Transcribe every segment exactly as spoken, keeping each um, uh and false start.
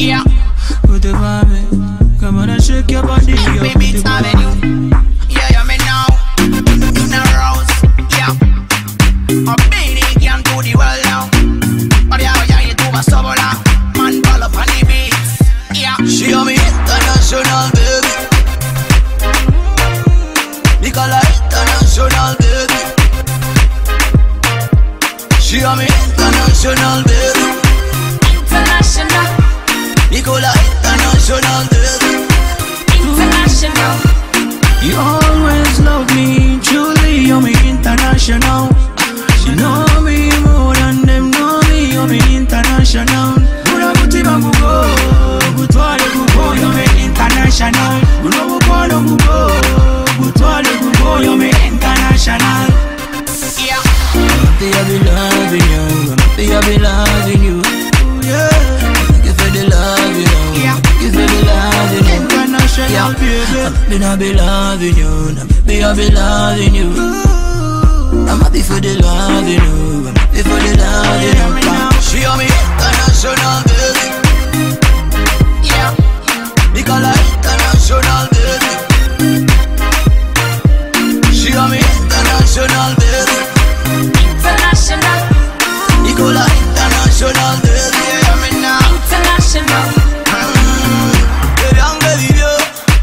Yeah. Put it on me. Come on and shake your body. Yo, baby, it's Avenue. Yeah, you me now. In a rose. Yeah. A baby can do the world now. But yeah, yeah, you do a sobola. Man, ball up on the beats. Yeah. She on me international, baby. Nicola international, baby. She on me international, baby. International. Nicola international, baby. International. You always love me, truly, you're me international. You know me more than them know me, you're me international. Pura buti bangu go, butwale kubo, you're me international. Buno bupalo kubo, butwale kubo, you're me international. Yeah. I'm happy I be loving you, I'm happy I be loving you. Yeah. Thank you for the love, you know. Yeah. Thank you for the love, you know. International, yeah. Baby. I'm happy I be loving you, I'm happy I be loving you. I'm happy for the love, you know. I'm happy for the love, you know. She on me international, baby. Yeah. Nicola international, baby. She on me international, baby. International. Nicola international, baby. Yeah, me now. International. Baby, I'm ready, yo.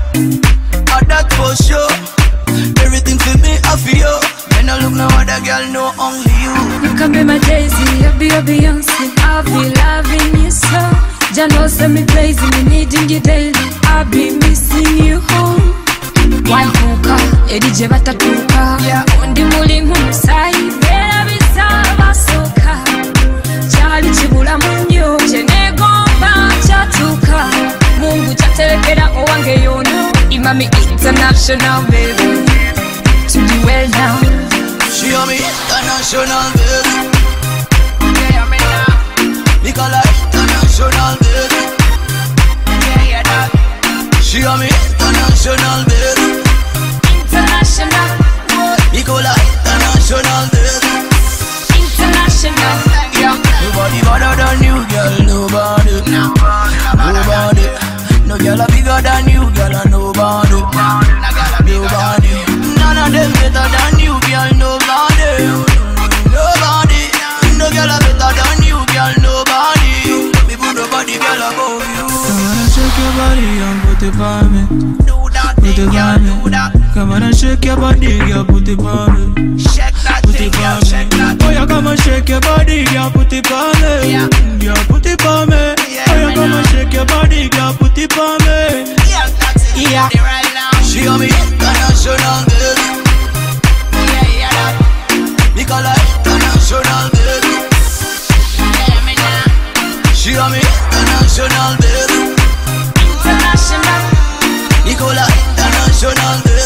At that for sure. Everything for me, I feel. When I look no other girl, no only you. You can be my Jay-Z, I'll be your Beyonce. I'll be loving you so. Jano send me crazy, me needing you daily. I'll be missing you home. Waikuka, edi je batatuka. Undi muli mumusai, bera bisaba soka. Chali chibula munyo, chene gomba chatuka. Mungu chatelekera owange yono. Imami international, baby. To do well now. She on me international, baby. Yeah, me now. Nicola international, baby. Yeah, yeah, that. She on me international, baby. International. Nicola international, baby. International. Yeah. Nobody better than you, girl. Nobody. Nobody. No girl a bigger than you, girl. A nobody. Nobody. None of them better than you, girl. Nobody. Nobody. No girl a better than you, girl. Nobody. Me put nobody girl above you. Come on and shake your body and put it on me. Do that Put thing, it girl, on me. do that. Come on and shake your body, girl. Put it on me. Shake that Put thing, it girl, on shake me. that. Oh, you come and shake your body, girl. Put it on me. Yeah. Girl, put it on me. Yeah, Oh, you me come know. and shake your body, girl. Put it on me. Yeah, that's it. Yeah. Yeah. Right now. She on me international, baby. Yeah, yeah, that. Nicola international, baby. Yeah, me now. She on me international, baby. International. Nicola international, baby.